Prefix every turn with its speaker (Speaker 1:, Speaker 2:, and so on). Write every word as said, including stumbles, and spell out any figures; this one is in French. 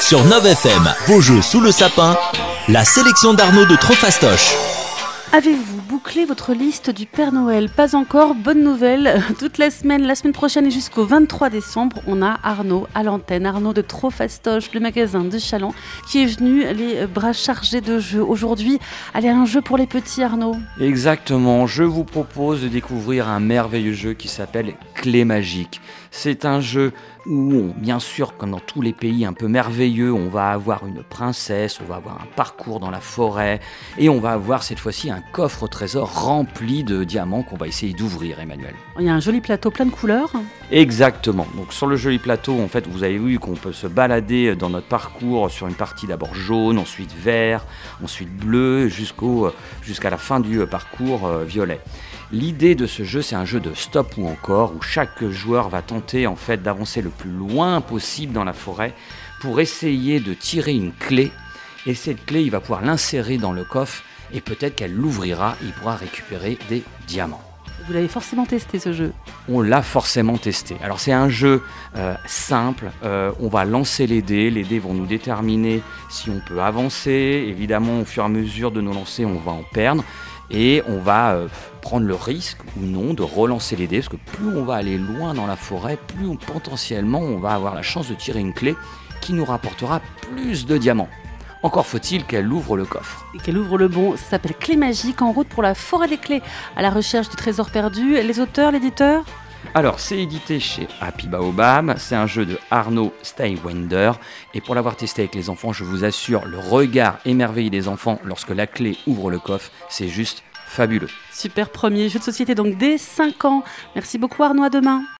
Speaker 1: Sur Nov F M, vos jeux sous le sapin, la sélection d'Arnaud de Trofastoche.
Speaker 2: Avez-vous bouclé votre liste du Père Noël? Pas encore, bonne nouvelle. Toute la semaine, la semaine prochaine et jusqu'au vingt-trois décembre, on a Arnaud à l'antenne. Arnaud de Trofastoche, le magasin de Challans, qui est venu les bras chargés de jeux. Aujourd'hui, allez, un jeu pour les petits, Arnaud.
Speaker 3: Exactement, je vous propose de découvrir un merveilleux jeu qui s'appelle Clé Magique. C'est un jeu où, on, bien sûr, comme dans tous les pays un peu merveilleux, on va avoir une princesse, on va avoir un parcours dans la forêt et on va avoir cette fois-ci un coffre au trésor rempli de diamants qu'on va essayer d'ouvrir, Emmanuel.
Speaker 2: Il y a un joli plateau plein de couleurs.
Speaker 3: Exactement. Donc sur le joli plateau, en fait, vous avez vu qu'on peut se balader dans notre parcours sur une partie d'abord jaune, ensuite vert, ensuite bleu, jusqu'au, jusqu'à la fin du parcours euh, violet. L'idée de ce jeu, c'est un jeu de stop ou encore, où chaque joueur va tenter en fait d'avancer le plus loin possible dans la forêt pour essayer de tirer une clé. Et cette clé, il va pouvoir l'insérer dans le coffre et peut-être qu'elle l'ouvrira et il pourra récupérer des diamants.
Speaker 2: Vous l'avez forcément testé, ce jeu.
Speaker 3: On l'a forcément testé. Alors c'est un jeu euh, simple, euh, on va lancer les dés, les dés vont nous déterminer si on peut avancer. Évidemment, au fur et à mesure de nos lancers, on va en perdre. Et on va euh, prendre le risque ou non de relancer les dés, parce que plus on va aller loin dans la forêt, plus on, potentiellement on va avoir la chance de tirer une clé qui nous rapportera plus de diamants. Encore faut-il qu'elle ouvre le coffre.
Speaker 2: Et qu'elle ouvre le bon, ça s'appelle Clé Magique, en route pour la forêt des clés, à la recherche du trésor perdu. Les auteurs, l'éditeur ?
Speaker 3: Alors, c'est édité chez Happy Baobab, c'est un jeu de Arnaud Steiwender, et pour l'avoir testé avec les enfants, je vous assure, le regard émerveillé des enfants lorsque la clé ouvre le coffre, c'est juste fabuleux.
Speaker 2: Super, premier jeu de société, donc dès cinq ans. Merci beaucoup Arnaud, à demain.